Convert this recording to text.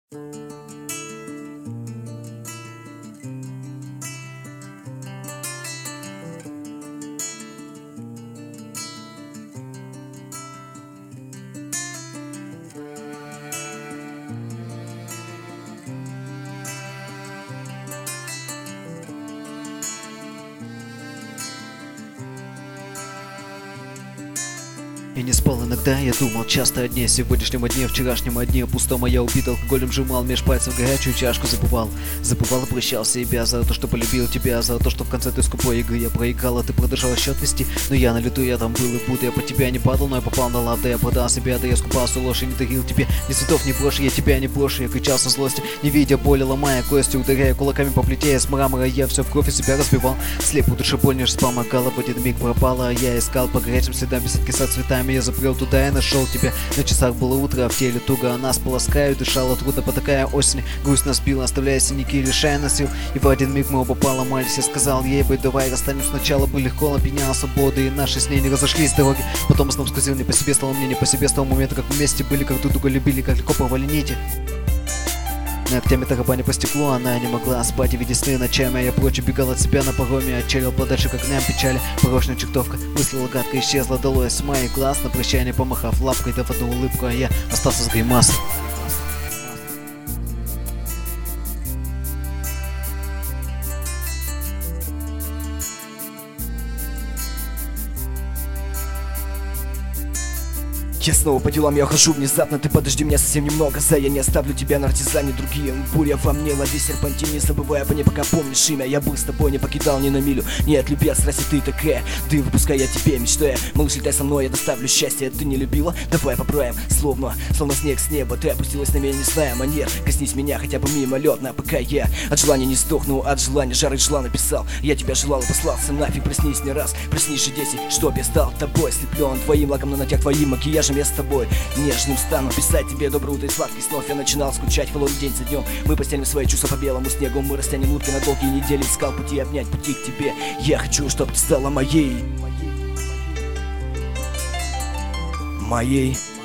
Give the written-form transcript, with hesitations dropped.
Я не спал иногда, я думал часто о дне, сегодняшнем дне, вчерашнем дне. Пустом я убит алкоголем, сжимал меж пальцев горячую чашку, забывал и прощал себя за то, что полюбил тебя, за то, что в конце той скупой игры я проиграл, а ты продолжал счет вести. Но я на лету, я там был и будто я по тебя не падал, но я попал на лав, да я продал себя, да я скупался ложь и не дарил тебе ни цветов, ни броши, я тебя не брошу. Я кричал со злости, не видя боли, ломая кости, ударяя кулаками по плите из мрамора. Я все в кровь и себя разбивал, слепо душеболь не помогала, в один миг пропала. Я искал по горячим следам беседки со цветами, я запрел туда и нашел тебя. На часах было утро, а в теле туго, а нас полоскаю, дышала трудно по такая осень. Грусть нас била, оставляя синяки, лишая нас сил. И в один миг мы оба поломались. Я сказал ей бы, давай расстанемся. Сначала были легко, опьяняла свободы, и наши с ней не разошлись дороги. Потом снова скользил не по себе, стало мне не по себе с того момента, как вместе были, как друг друга любили, как легко порвали нити. Ногтями тарабаня по стеклу, она не могла спать и видеть сны ночами, а я прочь убегал от себя на пароме, отчалил подальше к огням печали. Порочная чертовка, мыслила гадко, исчезла долой с моих глаз, на прощание помахав лапкой, да в одну улыбку, а я остался с гримасой. Я снова по делам, я ухожу внезапно. Ты подожди меня совсем немного, я не оставлю тебя на артизане. Другие буря во мне, лови серпантин, не забывай обо мне, пока помнишь имя. Я был с тобой, не покидал ни на милю. Нет, любец, раз ты такая, дым выпускай я тебе, мечтая. Малыш, летай со мной, я доставлю счастье. Ты не любила? Давай поправим. Словно снег с неба, ты опустилась на меня, не зная манер. Коснись меня хотя бы мимолетно, пока я от желания не сдохну, от желания жары жила написал. Я тебя желал и послался нафиг, проснись не раз, проснись же 10, чтоб я стал тобой. Слеплен твоим лаком на ногтях, твоим макияжем я с тобой нежным стану. Писать тебе доброе утро и сладких снов. Я начинал скучать холодный день за днем. Мы постелим свои чувства по белому снегу. Мы растянем утки на долгие недели. Искал пути обнять пути к тебе. Я хочу, чтоб ты стала моей. Моей.